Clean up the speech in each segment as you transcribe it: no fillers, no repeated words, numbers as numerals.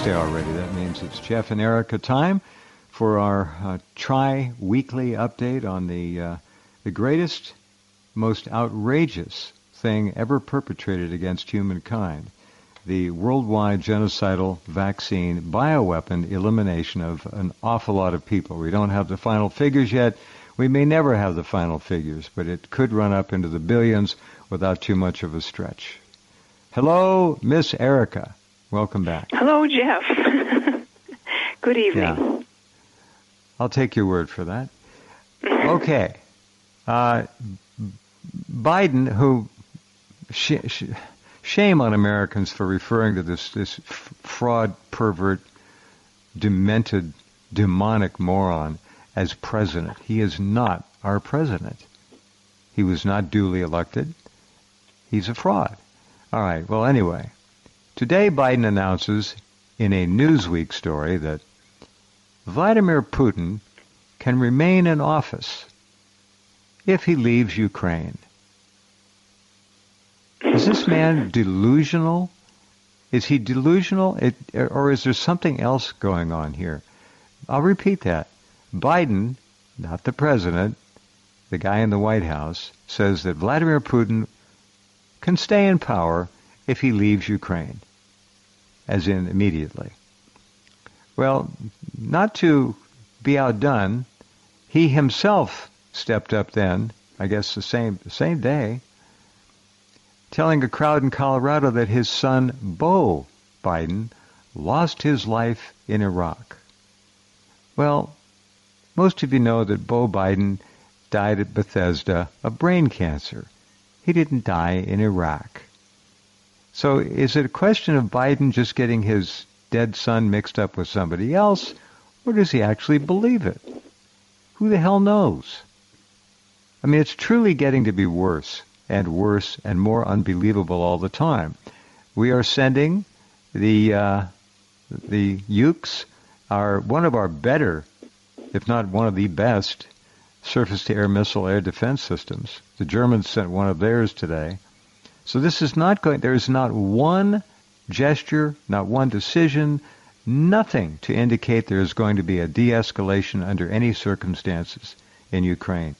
Wednesday already. That means it's Jeff and Erica time for our tri-weekly update on the greatest, most outrageous thing ever perpetrated against humankind, the worldwide genocidal vaccine bioweapon elimination of an awful lot of people. We don't have the final figures yet. We may never have the final figures, but it could run up into the billions without too much of a stretch. Hello, Miss Erica. Welcome back. Hello, Jeff. Good evening. Yeah. I'll take your word for that. Okay. Biden, who... shame on Americans for referring to this fraud, pervert, demented, demonic moron as president. He is not our president. He was not duly elected. He's a fraud. All right, well, anyway, today Biden announces in a Newsweek story that Vladimir Putin can remain in office if he leaves Ukraine. Is this man delusional? Is he delusional? Or is there something else going on here? I'll repeat that. Biden, not the president, the guy in the White House, says that Vladimir Putin can stay in power if he leaves Ukraine, as in immediately. Well, not to be outdone, he himself stepped up then, I guess the same day, telling a crowd in Colorado that his son, Beau Biden, lost his life in Iraq. Well, most of you know that Beau Biden died at Bethesda of brain cancer. He didn't die in Iraq. So is it a question of Biden just getting his dead son mixed up with somebody else, or does he actually believe it? Who the hell knows? I mean, it's truly getting to be worse and more unbelievable all the time. We are sending the Ukes, one of our better, if not one of the best, surface-to-air missile air defense systems. The Germans sent one of theirs today. So this is not going, there is not one gesture, not one decision, nothing to indicate there is going to be a de-escalation under any circumstances in Ukraine.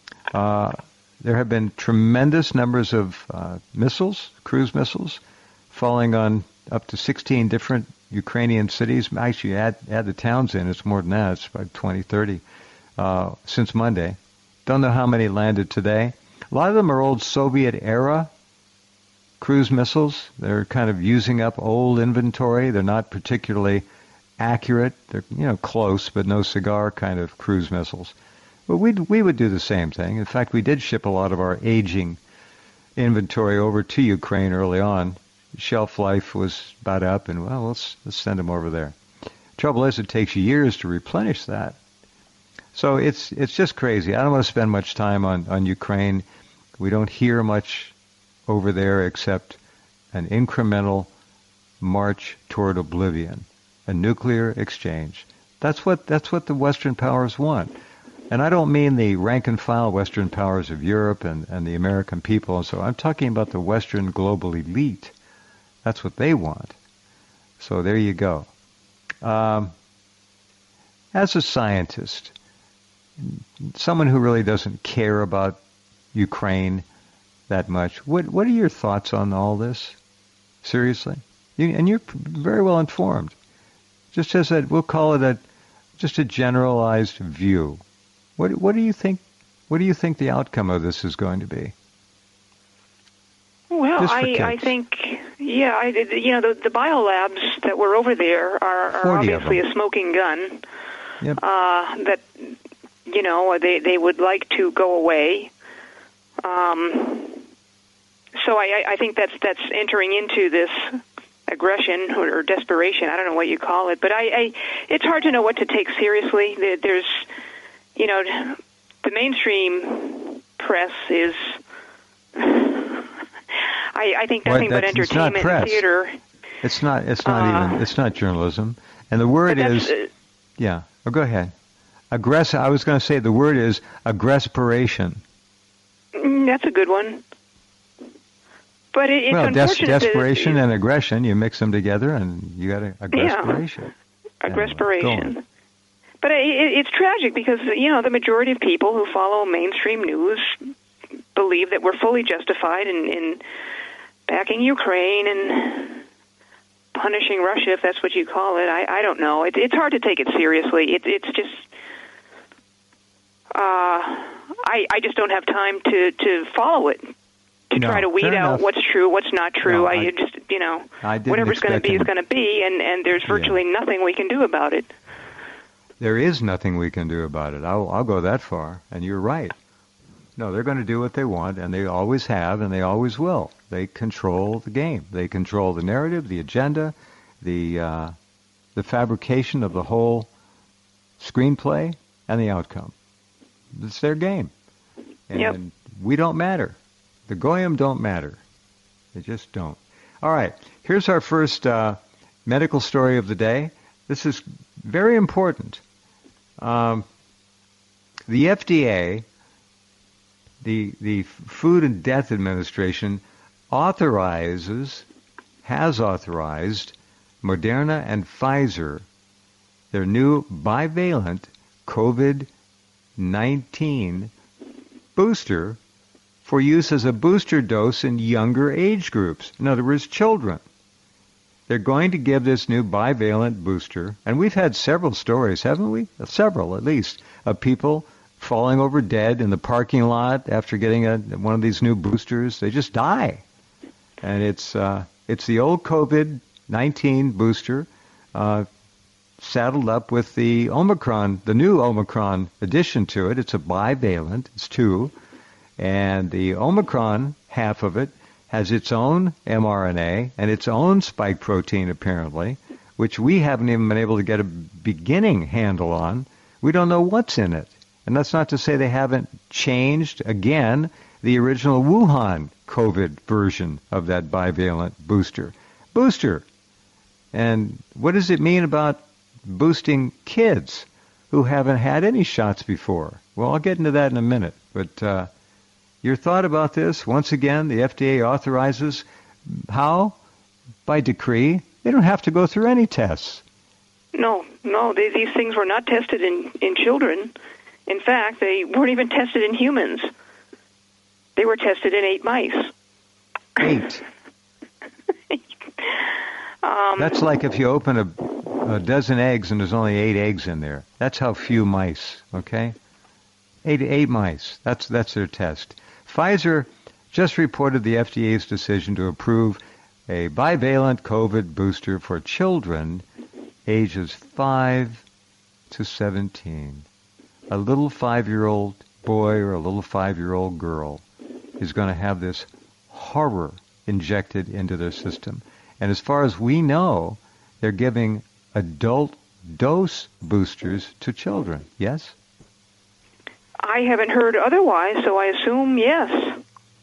There have been tremendous numbers of missiles, cruise missiles, falling on up to 16 different Ukrainian cities. Actually, add the towns in, it's more than that. It's about 20, 30 since Monday. Don't know how many landed today. A lot of them are old Soviet-era cruise missiles. They're kind of using up old inventory. They're not particularly accurate. They're, close, but no cigar kind of cruise missiles. But we would do the same thing. In fact, we did ship a lot of our aging inventory over to Ukraine early on. Shelf life was about up, and, well, let's send them over there. Trouble is, it takes years to replenish that. So it's just crazy. I don't want to spend much time on Ukraine. We don't hear much over there except an incremental march toward oblivion, a nuclear exchange. That's what the Western powers want. And I don't mean the rank-and-file Western powers of Europe and the American people. And so I'm talking about the Western global elite. That's what they want. So there you go. As a scientist, someone who really doesn't care about Ukraine that much, what are your thoughts on all this? Seriously? And you're very well informed. Just as we'll call it just a generalized view. What do you think? What do you think the outcome of this is going to be? Well, I think, the biolabs that were over there are obviously a smoking gun. Yep. That, they would like to go away. So I think that's entering into this aggression or desperation. I don't know what you call it, but it's hard to know what to take seriously. There's, the mainstream press is, I think nothing but entertainment and theater. It's not journalism. And the word is, go ahead. I was going to say the word is aggresspiration. That's a good one. But it's unfortunate desperation and aggression, you mix them together and you got a desperation. Yeah, a desperation. But it's tragic because, the majority of people who follow mainstream news believe that we're fully justified in backing Ukraine and punishing Russia, if that's what you call it. I don't know. It's hard to take it seriously. It's just... I just don't have time to follow it, to try to weed out what's true, what's not true. Whatever's going to be is going to be, and there's virtually nothing we can do about it. There is nothing we can do about it. I'll go that far, and you're right. No, they're going to do what they want, and they always have, and they always will. They control the game. They control the narrative, the agenda, the fabrication of the whole screenplay, and the outcome. It's their game. And we don't matter. The Goyim don't matter. They just don't. All right. Here's our first medical story of the day. This is very important. The FDA, the Food and Death Administration, has authorized Moderna and Pfizer, their new bivalent COVID-19 booster for use as a booster dose in younger age groups. In other words, children. They're going to give this new bivalent booster, and we've had several stories, haven't we? Several, at least, of people falling over dead in the parking lot after getting one of these new boosters. They just die. And it's the old COVID-19 booster saddled up with the new Omicron addition to it. It's a bivalent. It's 2. And the Omicron half of it has its own mRNA and its own spike protein, apparently, which we haven't even been able to get a beginning handle on. We don't know what's in it. And that's not to say they haven't changed, again, the original Wuhan COVID version of that bivalent booster. And what does it mean about boosting kids who haven't had any shots before? Well, I'll get into that in a minute. But your thought about this, once again, the FDA authorizes how? By decree. They don't have to go through any tests. No, these things were not tested in children. In fact, they weren't even tested in humans. They were tested in 8 mice. 8? That's like if you open a dozen eggs and there's only 8 eggs in there. That's how few mice, okay? 8 mice. That's their test. Pfizer just reported the FDA's decision to approve a bivalent COVID booster for children ages 5 to 17. A little 5-year-old boy or a little 5-year-old girl is going to have this horror injected into their system. And as far as we know, they're giving adult dose boosters to children. Yes? I haven't heard otherwise, so I assume yes.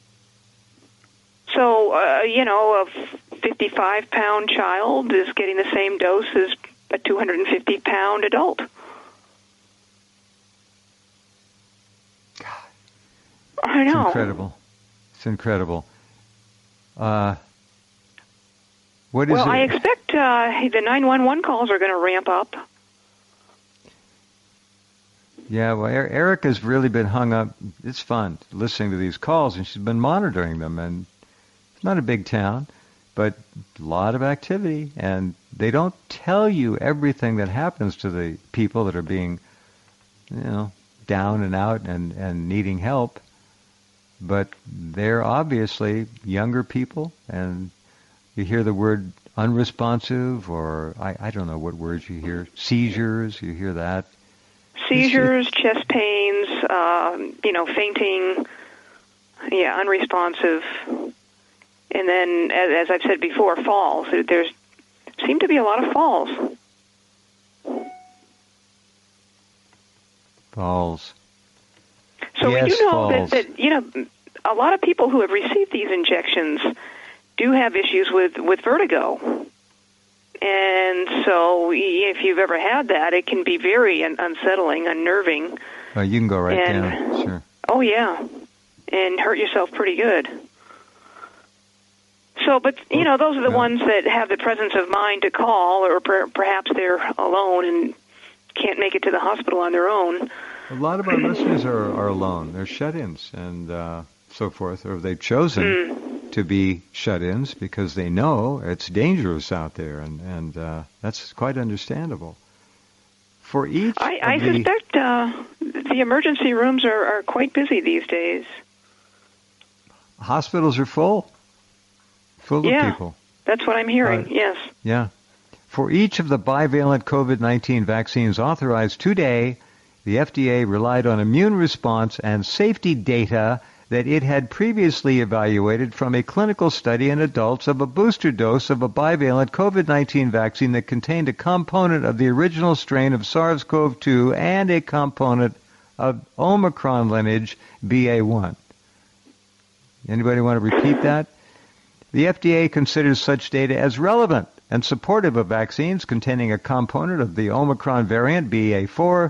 So, a 55-pound child is getting the same dose as a 250-pound adult. God. I know. It's incredible. It's incredible. What is well, it? I expect the 911 calls are going to ramp up. Yeah, well, Erica's really been hung up. It's fun listening to these calls, and she's been monitoring them. And it's not a big town, but a lot of activity. And they don't tell you everything that happens to the people that are being, down and out and needing help. But they're obviously younger people, and you hear the word unresponsive, or I don't know what words you hear. Seizures, you hear that. Seizures, chest pains, fainting, unresponsive. And then, as I've said before, falls. There seem to be a lot of falls. Falls. So yes, we do know falls. that a lot of people who have received these injections do have issues with vertigo. And so if you've ever had that, it can be very unsettling, unnerving. Oh, you can go right down, sure. Oh, yeah, and hurt yourself pretty good. So, but, those are the ones that have the presence of mind to call, or perhaps they're alone and can't make it to the hospital on their own. A lot of our listeners are alone. They're shut-ins and so forth, or they've chosen to be shut-ins because they know it's dangerous out there, and that's quite understandable. For each, I suspect the emergency rooms are quite busy these days. Hospitals are full of people. That's what I'm hearing, yes. Yeah. For each of the bivalent COVID-19 vaccines authorized today, the FDA relied on immune response and safety data that it had previously evaluated from a clinical study in adults of a booster dose of a bivalent COVID-19 vaccine that contained a component of the original strain of SARS-CoV-2 and a component of Omicron lineage BA1. Anybody want to repeat that? The FDA considers such data as relevant and supportive of vaccines containing a component of the Omicron variant BA4,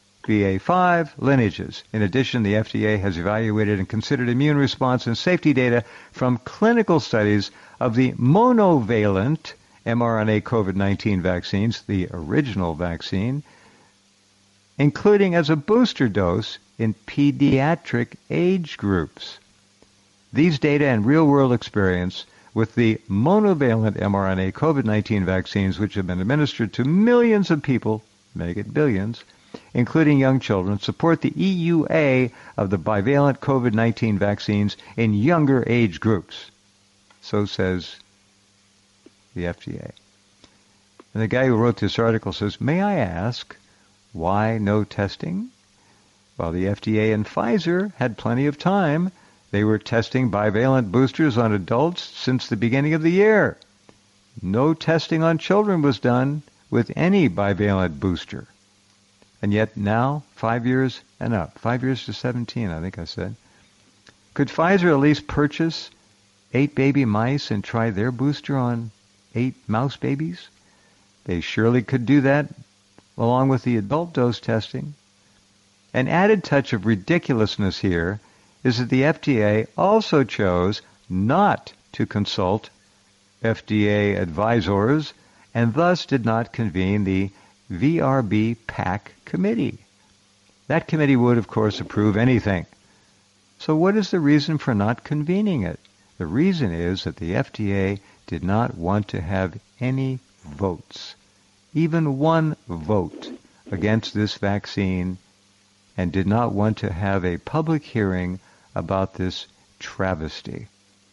BA5 lineages. In addition, the FDA has evaluated and considered immune response and safety data from clinical studies of the monovalent mRNA COVID-19 vaccines, the original vaccine, including as a booster dose in pediatric age groups. These data and real-world experience with the monovalent mRNA COVID-19 vaccines, which have been administered to millions of people, make it billions, including young children, support the EUA of the bivalent COVID-19 vaccines in younger age groups. So says the FDA. And the guy who wrote this article says, may I ask, why no testing? Well, the FDA and Pfizer had plenty of time. They were testing bivalent boosters on adults since the beginning of the year. No testing on children was done with any bivalent booster. And yet now, 5 years and up, 5 years to 17, I think I said. Could Pfizer at least purchase 8 baby mice and try their booster on 8 mouse babies? They surely could do that along with the adult dose testing. An added touch of ridiculousness here is that the FDA also chose not to consult FDA advisors and thus did not convene the VRB PAC committee. That committee would, of course, approve anything. So what is the reason for not convening it? The reason is that the FDA did not want to have any votes, even one vote against this vaccine, and did not want to have a public hearing about this travesty.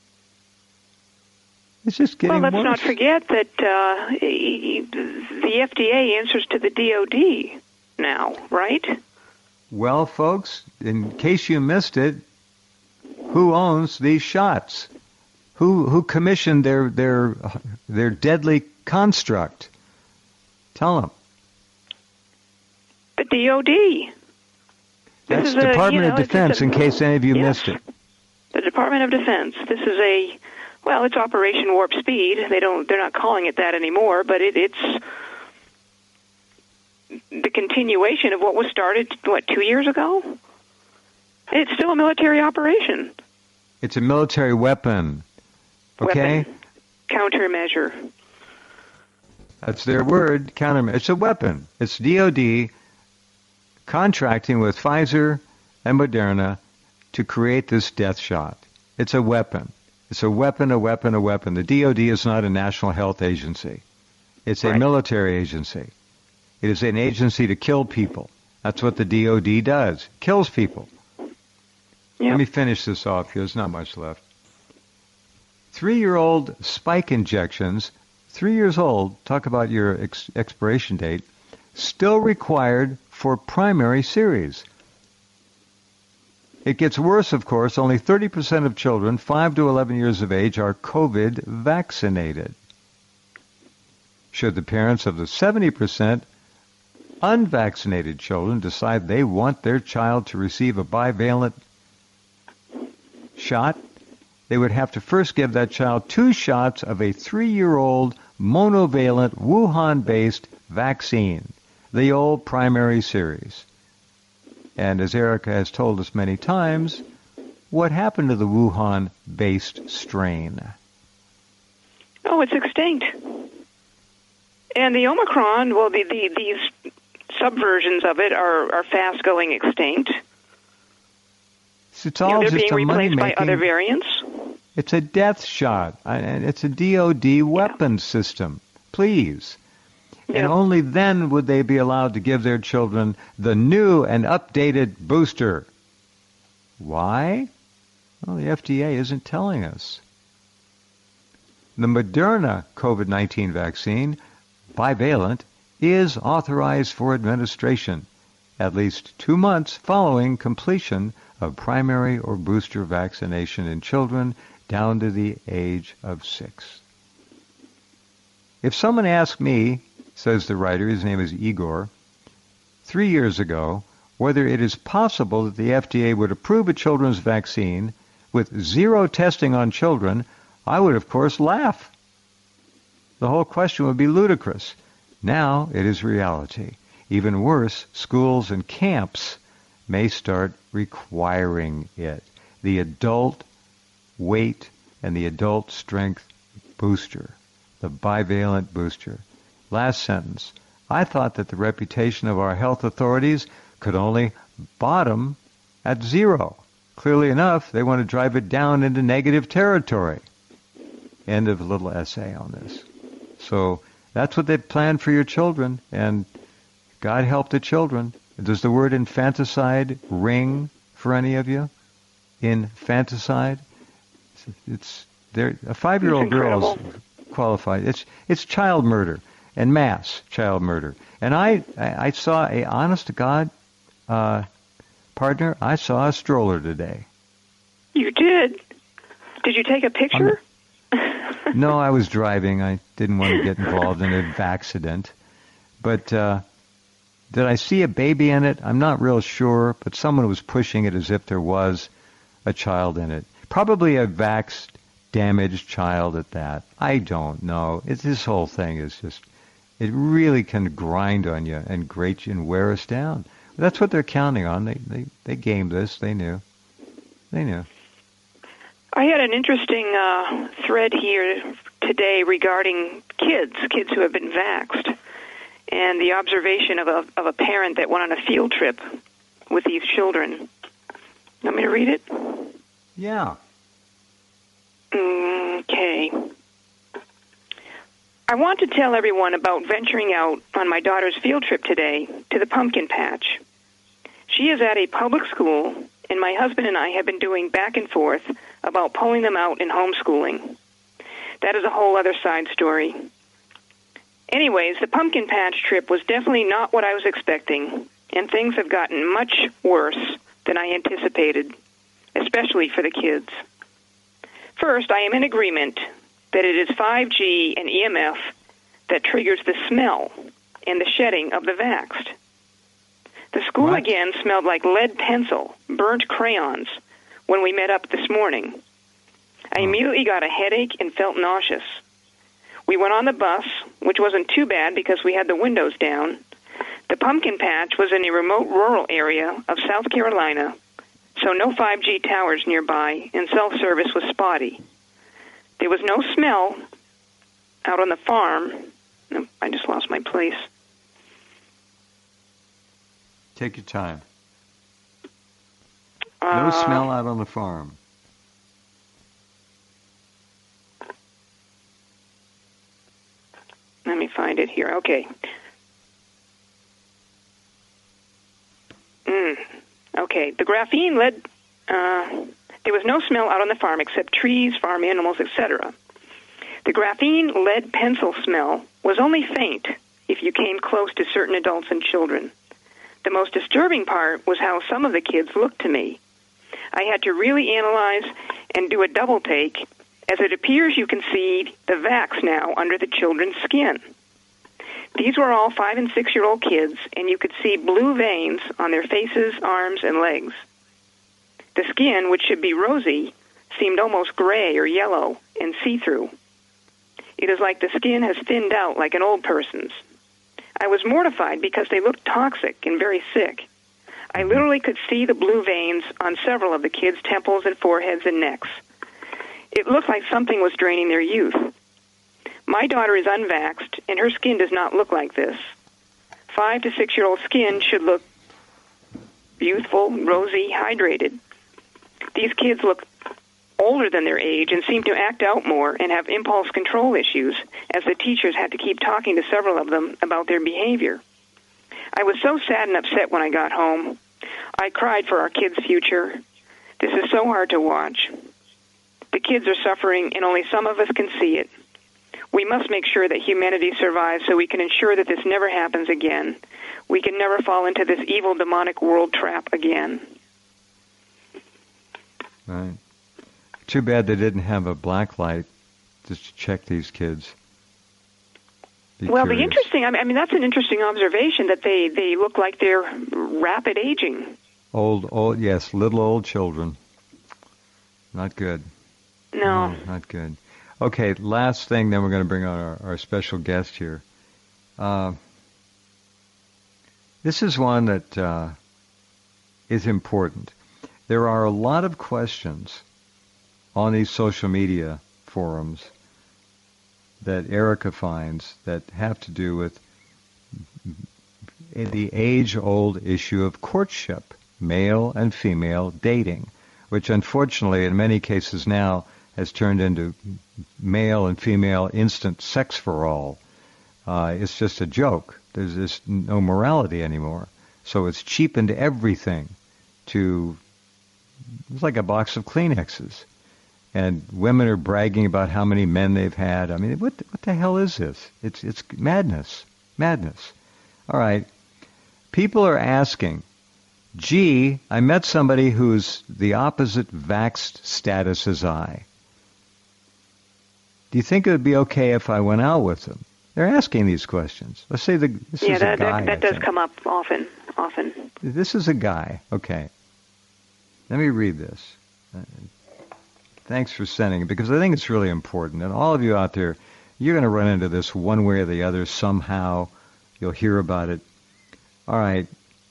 It's just getting worse. Well, let's not forget that the FDA answers to the DOD now, right? Well, folks, in case you missed it, who owns these shots? Who commissioned their deadly construct? Tell them. The DOD. That's Department of Defense, in case any of you missed it. The Department of Defense. This is it's Operation Warp Speed. They're not calling it that anymore, but it's the continuation of what was started, 2 years ago? It's still a military operation. It's a military weapon. Okay? Weapon. Countermeasure. That's their word, countermeasure. It's a weapon. It's DOD contracting with Pfizer and Moderna to create this death shot. It's a weapon. It's a weapon, a weapon, a weapon. The DOD is not a national health agency. It's a military agency. It is an agency to kill people. That's what the DOD does. Kills people. Yep. Let me finish this off here. There's not much left. 3-year-old spike injections, 3 years old, talk about your expiration date, still required for primary series. It gets worse, of course. Only 30% of children 5 to 11 years of age are COVID vaccinated. Should the parents of the 70% unvaccinated children decide they want their child to receive a bivalent shot, they would have to first give that child 2 shots of a 3-year-old monovalent Wuhan-based vaccine, the old primary series. And as Erica has told us many times, what happened to the Wuhan-based strain? Oh, it's extinct. And the Omicron, well, these subversions of it are fast going extinct. It's all they're just being a replaced by money-making. other variants. It's a death shot. It's a DOD weapons system. Please. Yeah. And only then would they be allowed to give their children the new and updated booster. Why? Well, the FDA isn't telling us. The Moderna COVID-19 vaccine, bivalent, is authorized for administration at least 2 months following completion of primary or booster vaccination in children down to the age of 6. If someone asked me, says the writer, his name is Igor, 3 years ago, whether it is possible that the FDA would approve a children's vaccine with zero testing on children, I would, of course, laugh. The whole question would be ludicrous. Now it is reality. Even worse, schools and camps may start requiring it. The adult weight and the adult strength booster, the bivalent booster. Last sentence. I thought that the reputation of our health authorities could only bottom at 0. Clearly enough, they want to drive it down into negative territory. End of little essay on this. So that's what they plan for your children, and God help the children. Does the word infanticide ring for any of you? Infanticide? It's there. A 5-year-old girl's qualified. It's child murder and mass child murder. And I saw a honest to God partner. I saw a stroller today. You did? Did you take a picture? No, I was driving. I didn't want to get involved in an accident. But did I see a baby in it? I'm not real sure, but someone was pushing it as if there was a child in it. Probably a vaxxed, damaged child at that. I don't know. This whole thing is just, it really can grind on you and grate you and wear us down. That's what they're counting on. They gamed this. They knew. I had an interesting thread here today regarding kids who have been vaxxed, and the observation of a parent that went on a field trip with these children. Want me to read it? Yeah. Okay. I want to tell everyone about venturing out on my daughter's field trip today to the pumpkin patch. She is at a public school, and my husband and I have been doing back and forth about pulling them out in homeschooling. That is a whole other side story. Anyways, the pumpkin patch trip was definitely not what I was expecting, and things have gotten much worse than I anticipated, especially for the kids. First, I am in agreement that it is 5G and EMF that triggers the smell and the shedding of the vaxxed. The school again smelled like lead pencil, burnt crayons, when we met up this morning. I immediately got a headache and felt nauseous. We went on the bus, which wasn't too bad because we had the windows down. The pumpkin patch was in a remote rural area of South Carolina, so no 5G towers nearby, and cell service was spotty. There was no smell out on the farm. No, I just lost my place. Take your time. No smell out on the farm. Let me find it here. Okay. Okay. The graphene led... there was no smell out on the farm except trees, farm animals, etc. The graphene lead pencil smell was only faint if you came close to certain adults and children. The most disturbing part was how some of the kids looked to me. I had to really analyze and do a double take, as it appears you can see the vax now under the children's skin. These were all 5- and 6-year-old kids, and you could see blue veins on their faces, arms, and legs. The skin, which should be rosy, seemed almost gray or yellow and see-through. It is like the skin has thinned out like an old person's. I was mortified because they looked toxic and very sick. I literally could see the blue veins on several of the kids' temples and foreheads and necks. It looked like something was draining their youth. My daughter is unvaxxed, and her skin does not look like this. 5 to 6-year-old skin should look youthful, rosy, hydrated. These kids look older than their age and seem to act out more and have impulse control issues, as the teachers had to keep talking to several of them about their behavior. I was so sad and upset when I got home. I cried for our kids' future. This is so hard to watch. The kids are suffering, and only some of us can see it. We must make sure that humanity survives so we can ensure that this never happens again. We can never fall into this evil, demonic world trap again. Right. Too bad they didn't have a black light just to check these kids. Well, the interesting, I mean, that's an interesting observation that they look like they're rapid aging. Old, yes, little old children. Not good. No. Not good. Okay, last thing, then we're going to bring on our special guest here. This is one that is important. There are a lot of questions on these social media forums that Erica finds that have to do with the age-old issue of courtship, male and female dating, which unfortunately in many cases now has turned into male and female instant sex for all. It's just a joke. There's just no morality anymore. So it's cheapened everything to, it's like a box of Kleenexes. And women are bragging about how many men they've had. I mean, what the hell is this? It's madness. Madness. All right. People are asking, gee, I met somebody who's the opposite vaxxed status as I. Do you think it would be okay if I went out with them? They're asking these questions. Let's say this is a guy. That does come up often. This is a guy. Okay. Let me read this. Thanks for sending it, because I think it's really important. And all of you out there, you're going to run into this one way or the other somehow. You'll hear about it. All right.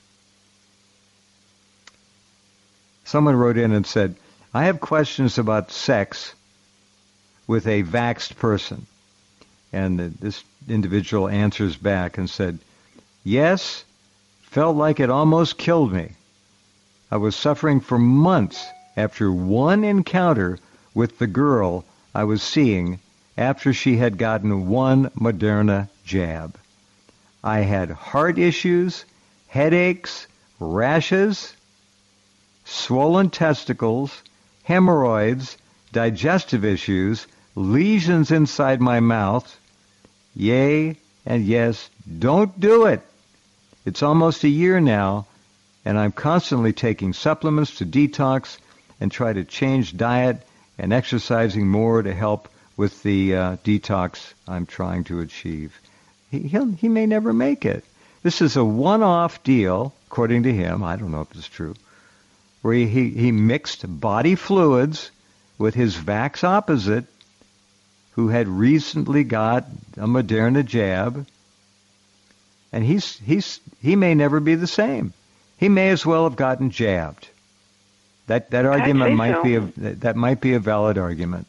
Someone wrote in and said, I have questions about sex with a vaxxed person. And this individual answers back and said, yes, felt like it almost killed me. I was suffering for months after one encounter with the girl I was seeing after she had gotten one Moderna jab. I had heart issues, headaches, rashes, swollen testicles, hemorrhoids, digestive issues, lesions inside my mouth. Yay and yes, don't do it. It's almost a year now, and I'm constantly taking supplements to detox and try to change diet and exercising more to help with the detox I'm trying to achieve. He may never make it. This is a one-off deal, according to him. I don't know if it's true. Where he mixed body fluids with his vax opposite, who had recently got a Moderna jab, and he may never be the same. He may as well have gotten jabbed. That argument might be a valid argument.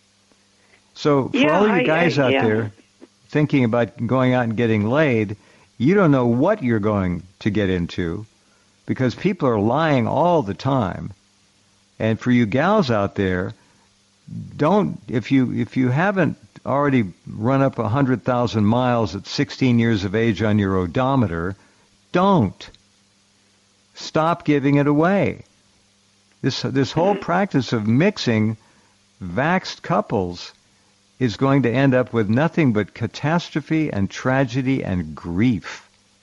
So for all you guys out there thinking about going out and getting laid, you don't know what you're going to get into, because people are lying all the time. And for you gals out there, don't, if you haven't already run up 100,000 miles at 16 years of age on your odometer, don't. Stop giving it away. This whole practice of mixing vaxxed couples is going to end up with nothing but catastrophe and tragedy and grief.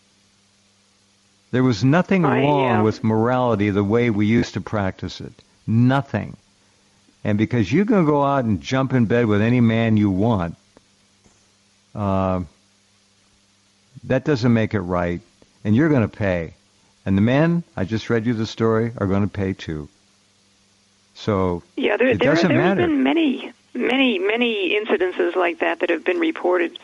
There was nothing wrong with morality the way we used to practice it. Nothing. And because you can go out and jump in bed with any man you want, that doesn't make it right. And you're going to pay. And the men, I just read you the story, are going to pay too. So it doesn't matter. There have been many incidences like that have been reported.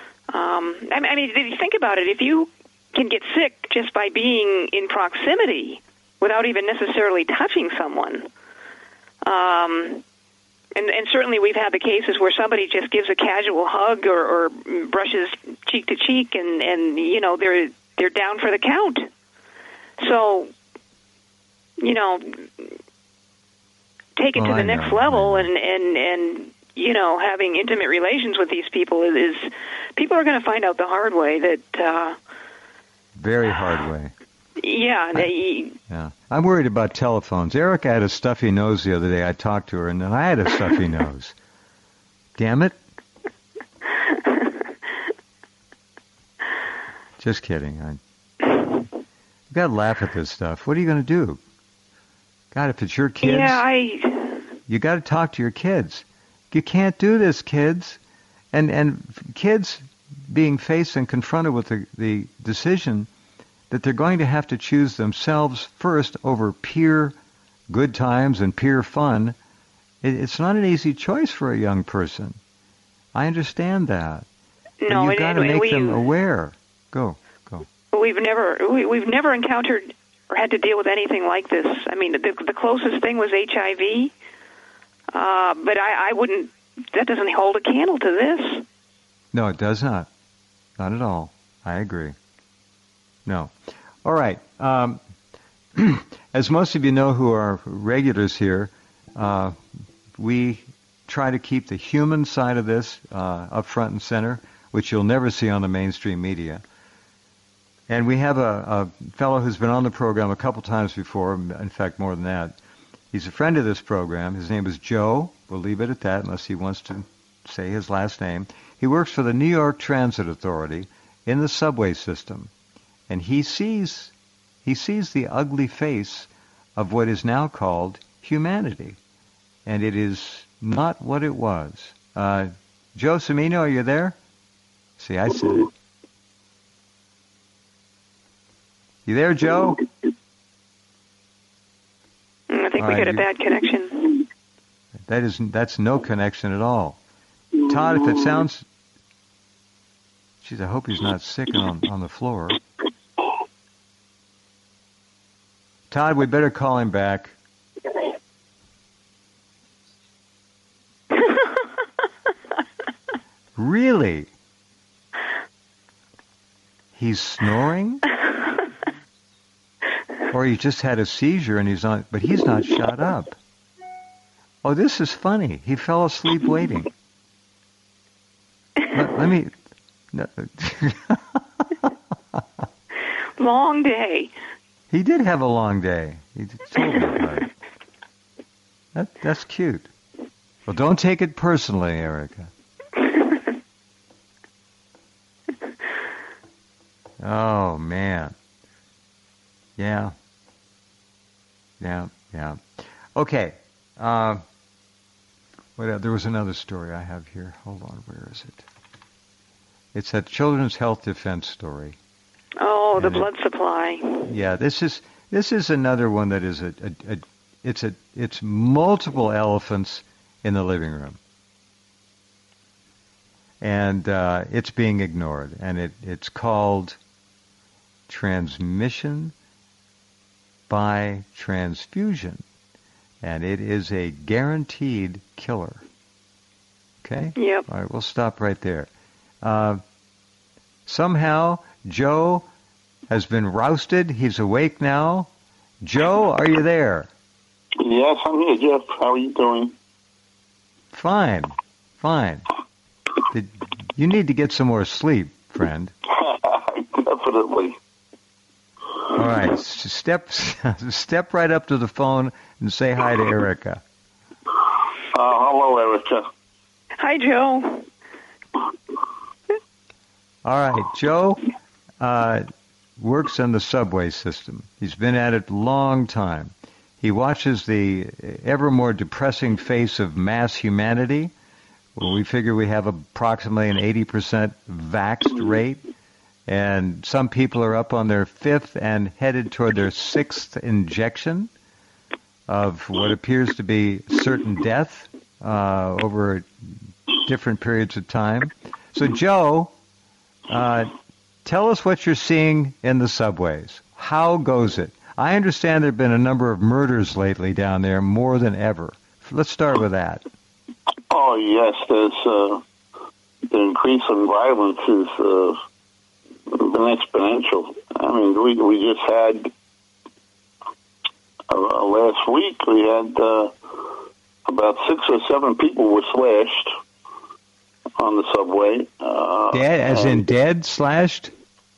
I mean, if you think about it, if you can get sick just by being in proximity without even necessarily touching someone, And certainly we've had the cases where somebody just gives a casual hug or brushes cheek to cheek, and you know, they're down for the count. So, you know, take it to the next level, and you know, having intimate relations with these people is people are going to find out the hard way that very hard way. Yeah. Yeah. I'm worried about telephones. Erica had a stuffy nose the other day. I talked to her, and then I had a stuffy nose. Damn it. Just kidding. You got to laugh at this stuff. What are you going to do? God, if it's your kids, you got to talk to your kids. You can't do this, kids. And kids being faced and confronted with the decision that they're going to have to choose themselves first over peer good times and peer fun, it's not an easy choice for a young person. I understand that. No, but you've got to make them aware. Go. We've never encountered or had to deal with anything like this. I mean, the closest thing was HIV, but I wouldn't. That doesn't hold a candle to this. No, it does not. Not at all. I agree. No. All right. As most of you know who are regulars here, we try to keep the human side of this up front and center, which you'll never see on the mainstream media. And we have a fellow who's been on the program a couple times before, in fact, more than that. He's a friend of this program. His name is Joe. We'll leave it at that unless he wants to say his last name. He works for the New York Transit Authority in the subway system. And he sees the ugly face of what is now called humanity. And it is not what it was. Joe Cimino, are you there? See, I said it. You there, Joe? I think we got a bad connection. That's no connection at all. Todd, if it sounds... Jeez, I hope he's not sick on the floor. Todd, we better call him back. Really? He's snoring? Or he just had a seizure and but he's not shut up. Oh, this is funny. He fell asleep waiting. Let me... No. Long day. He did have a long day. He told me about it. That's cute. Well, don't take it personally, Erica. Oh, man. Yeah. Okay. There was another story I have here. Hold on. Where is it? It's a Children's Health Defense story. Oh, the blood supply. Yeah, this is another one that is it's multiple elephants in the living room, and it's being ignored, and it's called transmission by transfusion, and it is a guaranteed killer. Okay? Yep. All right, we'll stop right there. Somehow, Joe has been rousted. He's awake now. Joe, are you there? Yes, I'm here, Jeff. How are you doing? Fine. You need to get some more sleep, friend. Definitely. All right, step right up to the phone and say hi to Erica. Hello, Erica. Hi, Joe. All right, Joe works in the subway system. He's been at it a long time. He watches the ever more depressing face of mass humanity. Well, we figure we have approximately an 80% vaxxed rate, and some people are up on their 5th and headed toward their 6th injection of what appears to be certain death over different periods of time. So, Joe, tell us what you're seeing in the subways. How goes it? I understand there have been a number of murders lately down there, more than ever. Let's start with that. Oh, yes, there's the increase in violence has been exponential. I mean, we just had, last week, we had about 6 or 7 people were slashed on the subway. Dead, as in dead, slashed?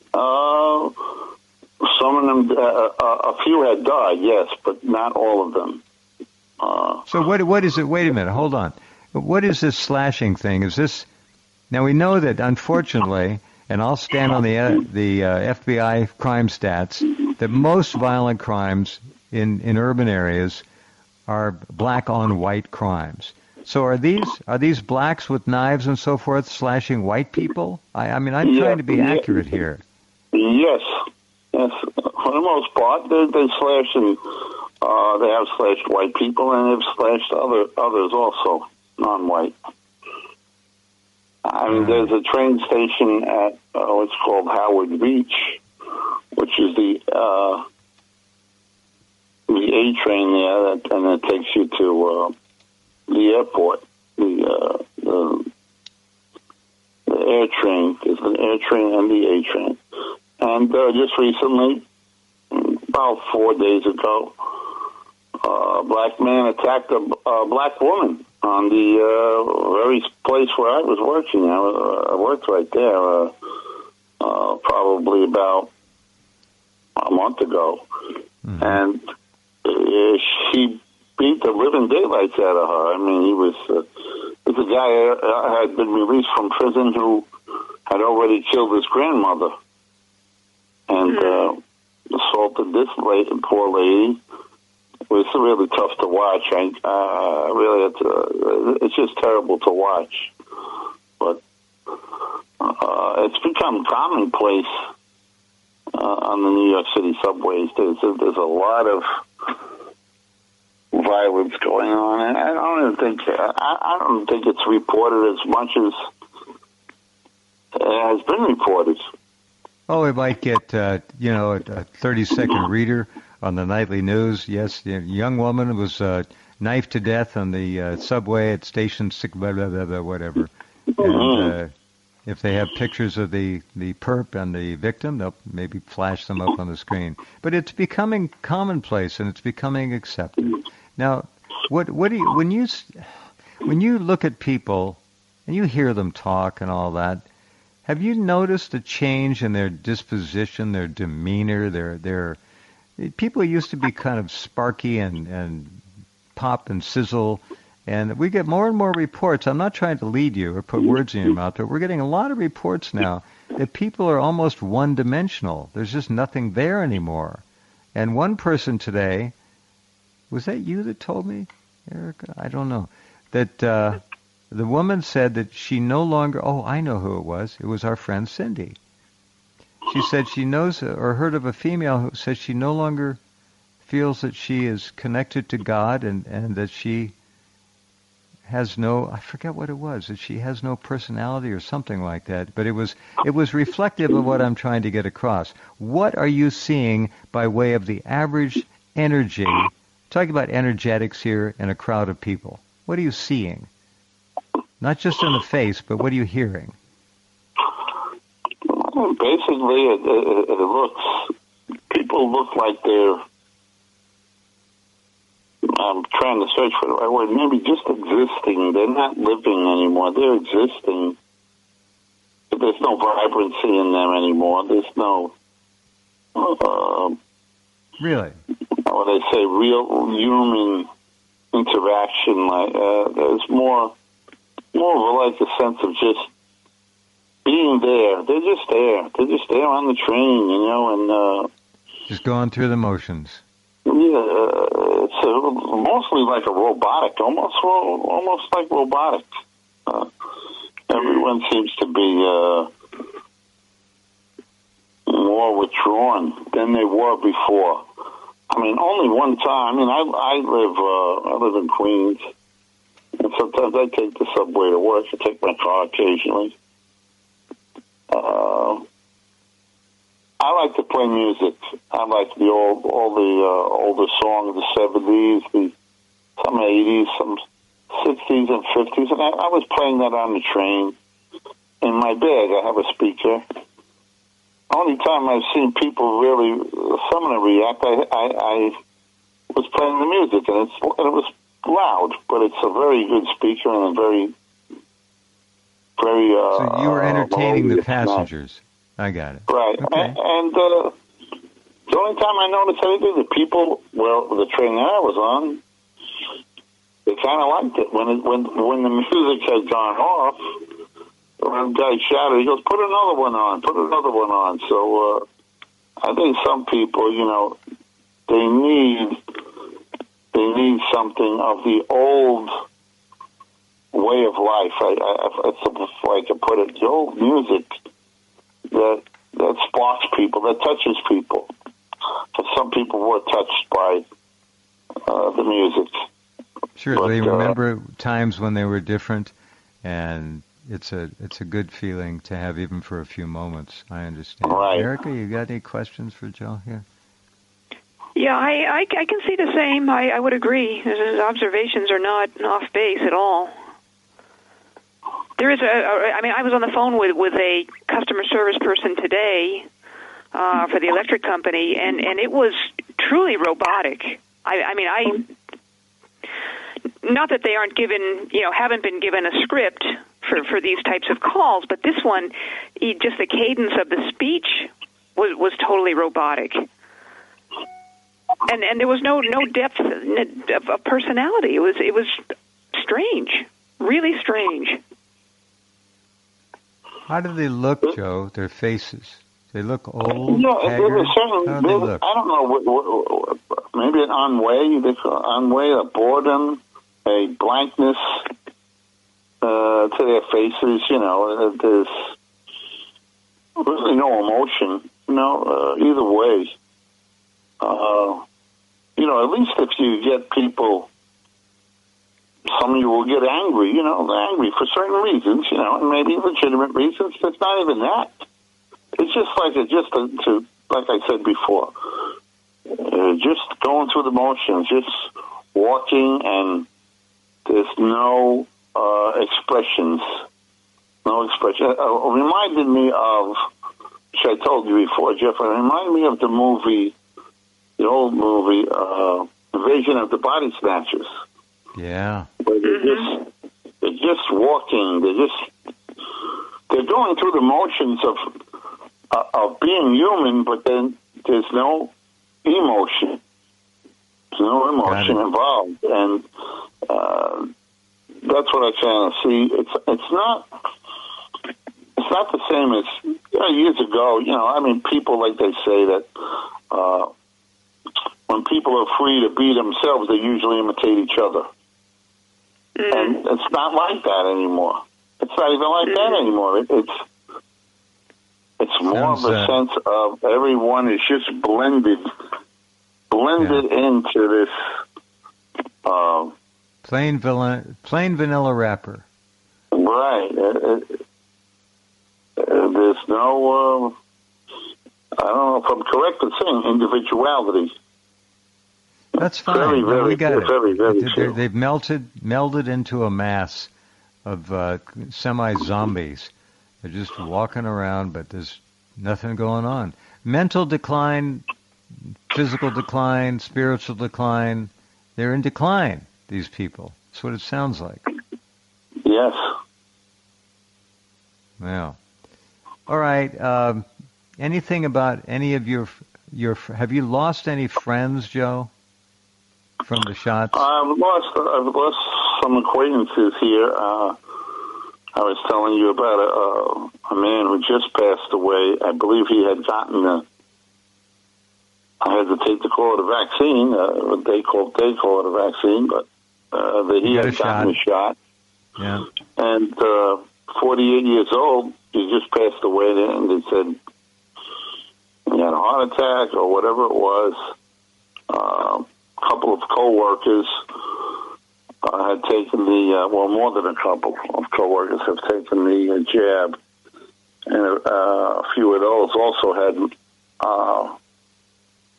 Some of them, a few had died, yes, but not all of them. So what is it? Wait a minute, hold on. What is this slashing thing? Is this... Now, we know that, unfortunately, and I'll stand on the FBI crime stats, that most violent crimes in urban areas are black on white crimes. So are these blacks with knives and so forth slashing white people? I mean, I'm trying to be accurate here. Yes. For the most part, they slash and they have slashed white people, and they've slashed others also, non-white. I mean, there's a train station at what's called Howard Beach, which is the A train there, and it takes you to the airport. The air train. There's an air train and the A train. And just recently, about 4 days ago, a black man attacked a black woman on the very place where I was working. I worked right there probably about a month ago. Mm-hmm. And she beat the living daylights out of her. I mean, he was a guy had been released from prison who had already killed his grandmother and assaulted this poor lady. It was really tough to watch. It's just terrible to watch. But it's become commonplace on the New York City subways. There's a lot of violence going on, and I don't think it's reported as much as it has been reported. Oh, we might get a 30-second reader on the nightly news. Yes, the young woman was knifed to death on the subway at station 6, blah, blah, blah, blah, whatever. And if they have pictures of the perp and the victim, they'll maybe flash them up on the screen. But it's becoming commonplace and it's becoming accepted. Now, what do you when you look at people and you hear them talk and all that? Have you noticed a change in their disposition, their demeanor, their people used to be kind of sparky and pop and sizzle, and we get more and more reports. I'm not trying to lead you or put words in your mouth, but we're getting a lot of reports now that people are almost one-dimensional. There's just nothing there anymore. And one person today, was that you that told me, Erica? I don't know. That the woman said that she no longer, I know who it was. It was our friend Cindy. She said she knows or heard of a female who says she no longer feels that she is connected to God and that she has no, I forget what it was, that she has no personality or something like that. But it was reflective of what I'm trying to get across. What are you seeing by way of the average energy? Talking about energetics here in a crowd of people. What are you seeing? Not just in the face, but what are you hearing? Basically, people look like they're, I'm trying to search for the right word, maybe just existing. They're not living anymore. They're existing. But there's no vibrancy in them anymore. There's no, really? What they say, real human interaction. There's more of a sense of just being there. They're just there. They're just there on the train, and just going through the motions. Yeah, it's mostly like a robotic, almost like robotic. Everyone seems to be more withdrawn than they were before. I mean, only one time. I mean, I live in Queens, and sometimes I take the subway to work. I take my car occasionally. I like to play music. I like all the older songs, the 70s, some 80s, 60s and 50s, and I was playing that on the train. In my bag, I have a speaker. Only time I've seen people really, some of them react, I was playing the music, and it was loud, but it's a very good speaker and a very... So you were entertaining the passengers. I got it. Right. Okay. And the only time I noticed anything, the people, the train that I was on, they kind of liked it. When the music had gone off, one guy shouted, he goes, put another one on. So I think some people, they need something of the old way of life. If I could put it, the old music that sparks people, that touches people. For some people were touched by the music. Sure, but they remember times when they were different, and it's a good feeling to have even for a few moments. I understand. Right. Erica, you got any questions for Joe here? Yeah, I can see the same. I would agree. His observations are not off base at all. There is I was on the phone with a customer service person today for the electric company, and it was truly robotic. Not that they aren't given, haven't been given a script for these types of calls, but this one, just the cadence of the speech was totally robotic. And there was no depth of personality. It was strange, really strange. How do they look, Joe? Their faces? They look old, haggard? How do they look? I don't know, maybe an ennui, a boredom, a blankness to their faces, there's really no emotion, either way. At least if you get people, some of you will get angry, they're angry for certain reasons, and maybe legitimate reasons. It's not even that. It's just like I said before, just going through the motions, just walking, and there's no expressions. No expression. It reminded me of, which I told you before, Jeff, it reminded me of the old movie, Invasion of the Body Snatchers. Yeah. Where they're just walking. They're going through the motions of being human, but then there's no emotion. There's no emotion involved, and that's what I kind of see. It's not the same as years ago. People, like they say that when people are free to be themselves, they usually imitate each other. And it's not like that anymore. It's not even like that anymore. It's more of a sense of everyone is just blended into this plain vanilla wrapper. Right. There's no, I don't know if I'm correct in saying individuality. That's fine. Very, we got it. very true. They've melded into a mass of semi-zombies. They're just walking around, but there's nothing going on. Mental decline, physical decline, spiritual decline. They're in decline, these people. That's what it sounds like. Yes. Yeah. All right. Anything about any of your have you lost any friends, Joe, from the shots? I've lost some acquaintances here. I was telling you about a man who just passed away. I believe he had gotten I hesitate to call it a vaccine. They call it a vaccine, but he had gotten a shot. Yeah. And 48 years old, he just passed away, and they said he had a heart attack or whatever it was. A couple of co-workers had taken more than a couple of co-workers have taken the jab, and a few of those also had,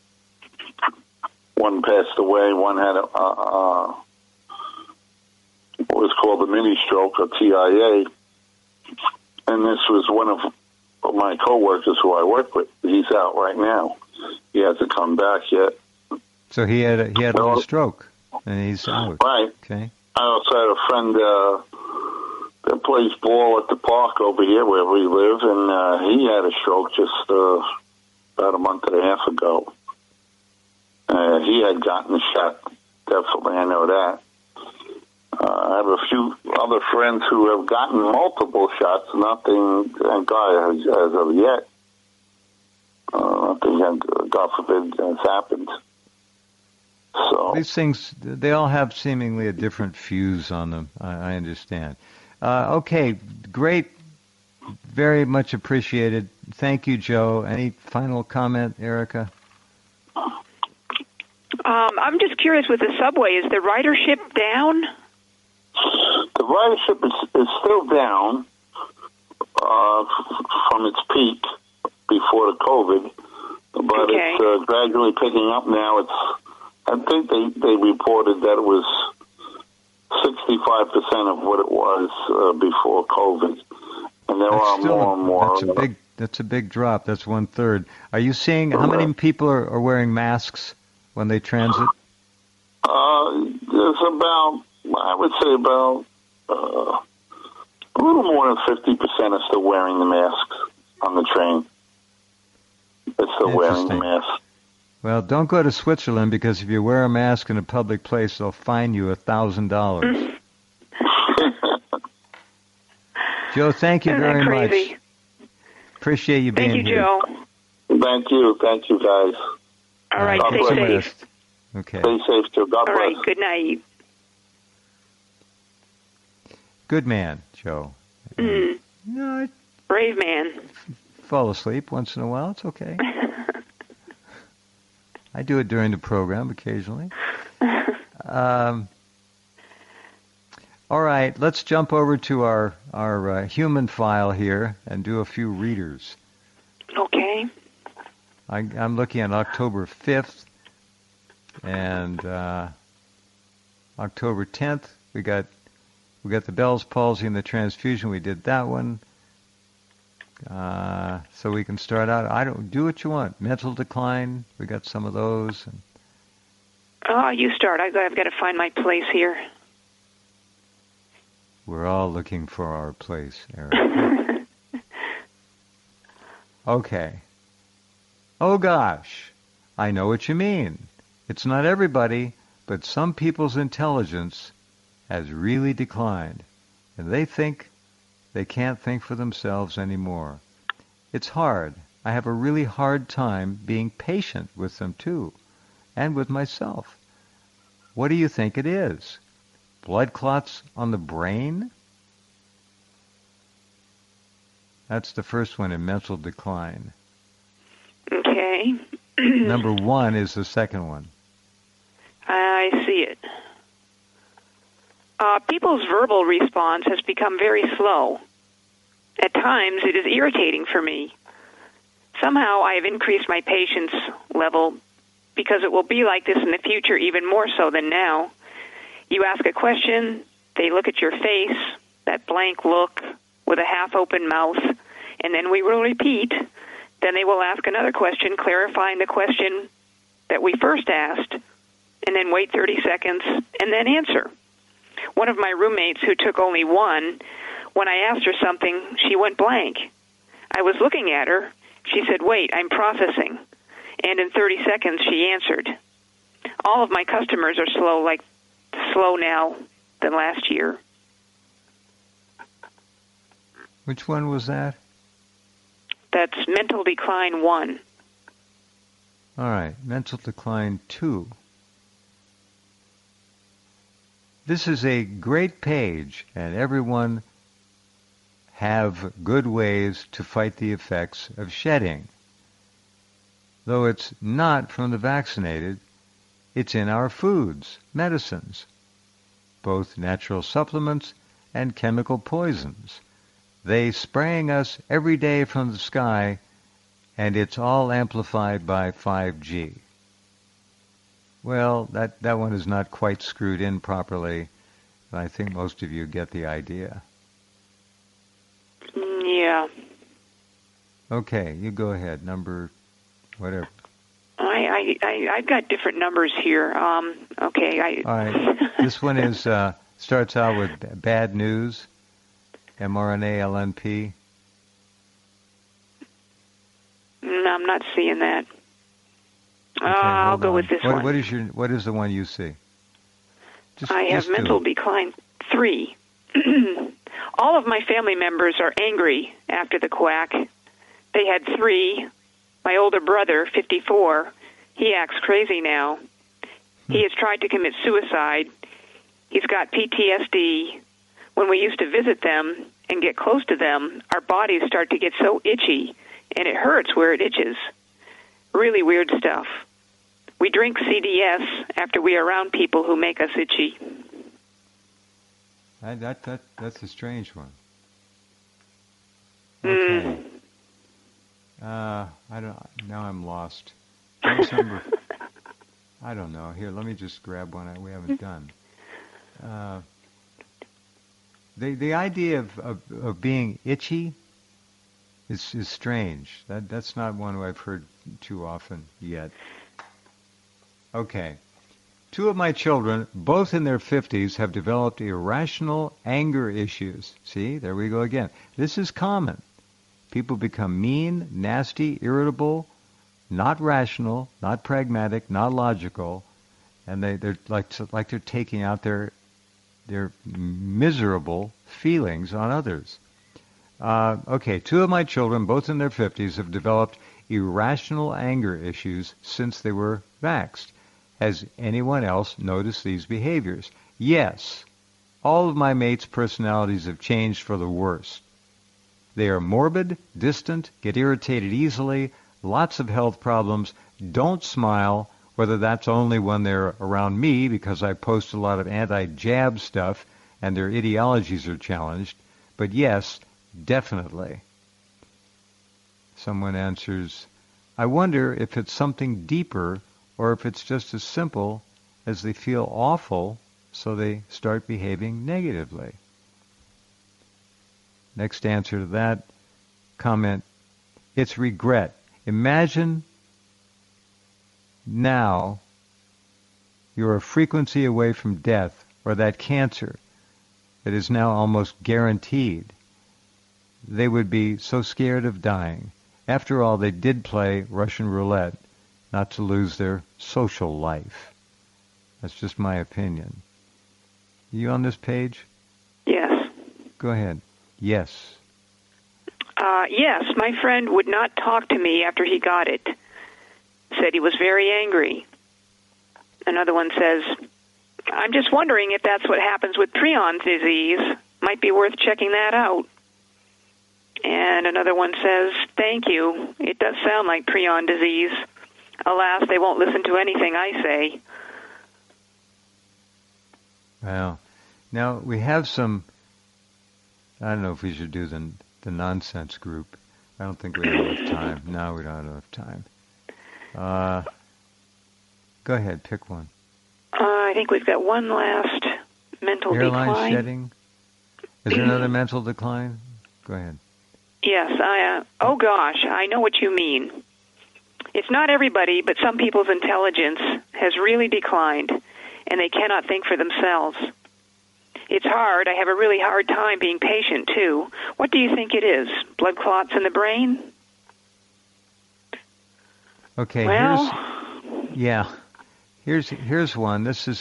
one passed away, one had what was called a mini stroke, or TIA. And this was one of my coworkers who I work with. He's out right now. He hasn't come back yet. So he had a little stroke, and he's out. Right. Okay. I also had a friend that plays ball at the park over here where we live, and he had a stroke just about a month and a half ago. He had gotten the shot. Definitely, I know that. I have a few other friends who have gotten multiple shots. Nothing, thank God, as of yet. Nothing, God forbid, has happened. So these things, they all have seemingly a different fuse on them. I understand. Okay, great. Very much appreciated. Thank you, Joe. Any final comment, Erica? I'm just curious with the subway, is the ridership down? The ridership is still down from its peak before the COVID, but it's gradually picking up now. I think they reported that it was 65% of what it was before COVID, and there are more and more. That's a big drop. That's 1/3. Are you seeing how many people are wearing masks when they transit? There's about, I would say about a little more than 50% are still wearing the masks on the train. They're still wearing the mask. Well, don't go to Switzerland, because if you wear a mask in a public place, they'll fine you $1,000. Joe, thank you very much. Appreciate you being here. Thank you, Joe. Thank you, guys. All right, stay safe. Okay. Stay safe, too. God bless. All right, good night. Good man, Joe. No, brave man. Fall asleep once in a while. It's okay. I do it during the program occasionally. All right, let's jump over to our human file here and do a few readers. Okay. I'm looking at October 5th and October 10th. We got the Bell's palsy and the transfusion. We did that one. So we can start out. Do what you want. Mental decline. We got some of those. You start. I've got to find my place here. We're all looking for our place, Eric. Okay. Oh gosh, I know what you mean. It's not everybody, but some people's intelligence has really declined, and they think they can't think for themselves anymore. It's hard. I have a really hard time being patient with them too, and with myself. What do you think it is? Blood clots on the brain? That's the first one in mental decline. Okay. Number 1 is the second one. I see it. People's verbal response has become very slow. At times, it is irritating for me. Somehow, I have increased my patience level because it will be like this in the future even more so than now. You ask a question, they look at your face, that blank look with a half-open mouth, and then we will repeat. Then they will ask another question, clarifying the question that we first asked, and then wait 30 seconds, and then answer. One of my roommates who took only one, when I asked her something, she went blank. I was looking at her. She said, "Wait, I'm processing." And in 30 seconds, she answered. All of my customers are slow now than last year. Which one was that? That's mental decline 1. All right, mental decline 2. This is a great page, and everyone have good ways to fight the effects of shedding. Though it's not from the vaccinated, it's in our foods, medicines, both natural supplements and chemical poisons. They spraying us every day from the sky, and it's all amplified by 5G. Well, that one is not quite screwed in properly. I think most of you get the idea. Yeah. Okay, you go ahead. Number, whatever. I've got different numbers here. Okay. All right. This one is starts out with bad news, mRNA, LNP. I'm not seeing that. Okay, I'll go with this one. What is the one you see? I have mental decline 3. All of my family members are angry after the quack. They had 3. My older brother, 54, he acts crazy now. He has tried to commit suicide. He's got PTSD. When we used to visit them and get close to them, our bodies start to get so itchy, and it hurts where it itches. Really weird stuff. We drink CDS after we are around people who make us itchy. That's a strange one. Okay. Now I'm lost. What's number? I don't know. Here, let me just grab one we haven't done. The idea of being itchy is strange. That's not one I've heard too often yet. Okay. 2 of my children, both in their 50s, have developed irrational anger issues. See, there we go again. This is common. People become mean, nasty, irritable, not rational, not pragmatic, not logical, and they're like they're taking out their miserable feelings on others. Okay, 2 of my children, both in their 50s, have developed irrational anger issues since they were vaxxed. Has anyone else noticed these behaviors? Yes. All of my mates' personalities have changed for the worse. They are morbid, distant, get irritated easily, lots of health problems, don't smile, whether that's only when they're around me because I post a lot of anti-jab stuff and their ideologies are challenged. But yes, definitely. Someone answers, I wonder if it's something deeper or if it's just as simple as they feel awful, so they start behaving negatively. Next answer to that comment, it's regret. Imagine now you're a frequency away from death or that cancer that is now almost guaranteed. They would be so scared of dying. After all, they did play Russian roulette not to lose their social life. That's just my opinion. You on this page? Yes. Go ahead. Yes. Yes, my friend would not talk to me after he got it. Said he was very angry. Another one says, I'm just wondering if that's what happens with prion disease. Might be worth checking that out. And another one says, thank you. It does sound like prion disease. Alas, they won't listen to anything I say. Well, now we have some, I don't know if we should do the nonsense group. I don't think we have enough time. No, we don't have enough time. Go ahead, pick one. I think we've got one last mental Hairline decline. shedding? Is there another mental decline? Go ahead. Yes, oh gosh, I know what you mean. It's not everybody, but some people's intelligence has really declined, and they cannot think for themselves. It's hard. I have a really hard time being patient, too. What do you think it is? Blood clots in the brain? Okay, well, here's one. This is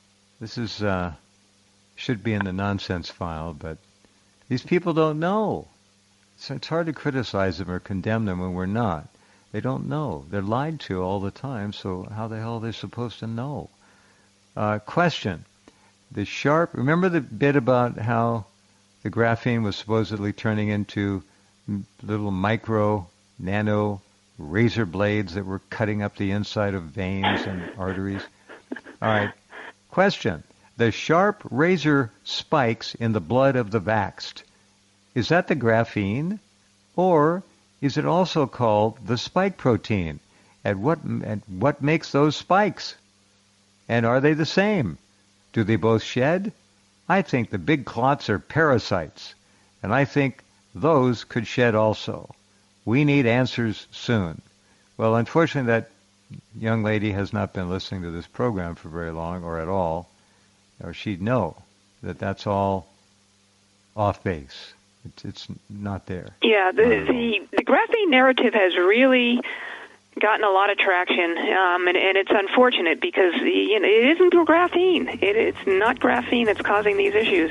should be in the nonsense file, but these people don't know. So it's hard to criticize them or condemn them when we're not. They don't know. They're lied to all the time, so how the hell are they supposed to know? Question. Remember the bit about how the graphene was supposedly turning into little micro, nano razor blades that were cutting up the inside of veins and arteries? All right. Question. The sharp razor spikes in the blood of the vaxxed, is that the graphene? Or is it also called the spike protein? And what makes those spikes? And are they the same? Do they both shed? I think the big clots are parasites, and I think those could shed also. We need answers soon. Well, unfortunately, that young lady has not been listening to this program for very long or at all, or she'd know that that's all off base. It's not there. Yeah, the graphene narrative has really gotten a lot of traction, and it's unfortunate because it isn't graphene. It's not graphene that's causing these issues.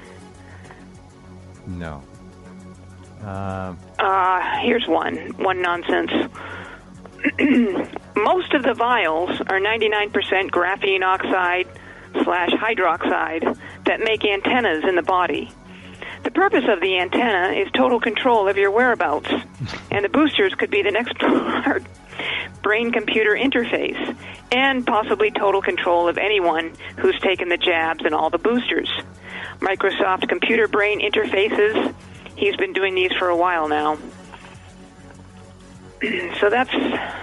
No. Here's one nonsense. Most of the vials are 99% graphene oxide / hydroxide that make antennas in the body. The purpose of the antenna is total control of your whereabouts, and the boosters could be the next part. Brain-computer interface, and possibly total control of anyone who's taken the jabs and all the boosters. Microsoft Computer Brain Interfaces, he's been doing these for a while now. So that's...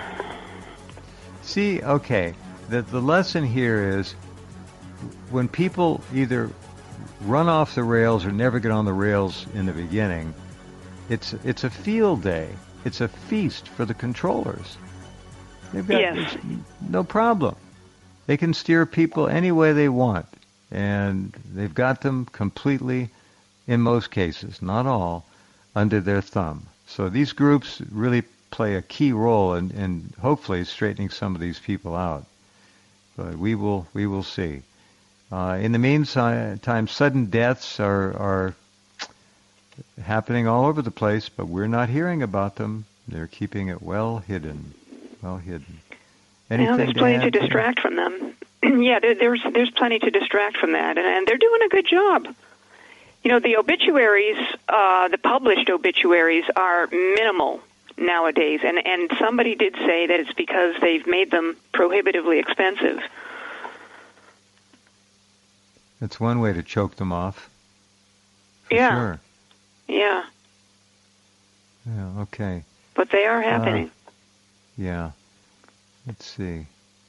See, okay, the lesson here is when people either run off the rails or never get on the rails in the beginning, it's a field day. It's a feast for the controllers. They've got no problem. They can steer people any way they want, and they've got them completely, in most cases, not all, under their thumb. So these groups really play a key role in hopefully straightening some of these people out. But we will see. In the meantime, sudden deaths are happening all over the place, but we're not hearing about them. They're keeping it well hidden. Anything there's plenty to distract from them. Yeah, there's plenty to distract from that, and they're doing a good job. The obituaries, the published obituaries, are minimal nowadays, and somebody did say that it's because they've made them prohibitively expensive. That's one way to choke them off. For sure. Yeah. Yeah, okay. But they are happening. Yeah. Let's see.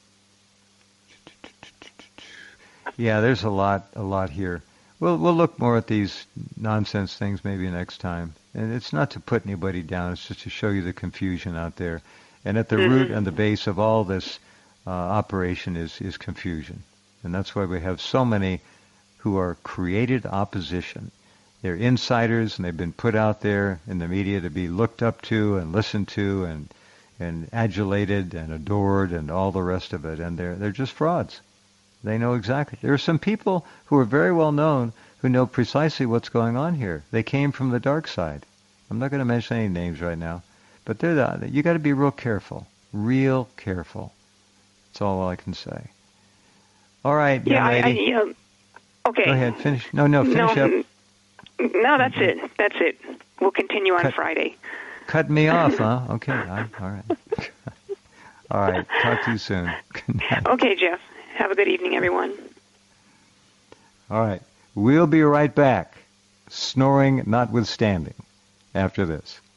Yeah, there's a lot here. We'll look more at these nonsense things maybe next time. And it's not to put anybody down. It's just to show you the confusion out there. And at the root and the base of all this operation is confusion. And that's why we have so many who are created opposition. They're insiders, and they've been put out there in the media to be looked up to and listened to and adulated and adored and all the rest of it. And they're just frauds. They know exactly. There are some people who are very well known who know precisely what's going on here. They came from the dark side. I'm not going to mention any names right now, but you got to be real careful. Real careful. That's all I can say. All right, young lady. Okay. Go ahead. Finish. No, finish up. No, that's it. We'll continue on Friday. Cut me off, huh? Okay. All right. All right. Talk to you soon. Okay, Jeff. Have a good evening, everyone. All right. We'll be right back, snoring notwithstanding, after this.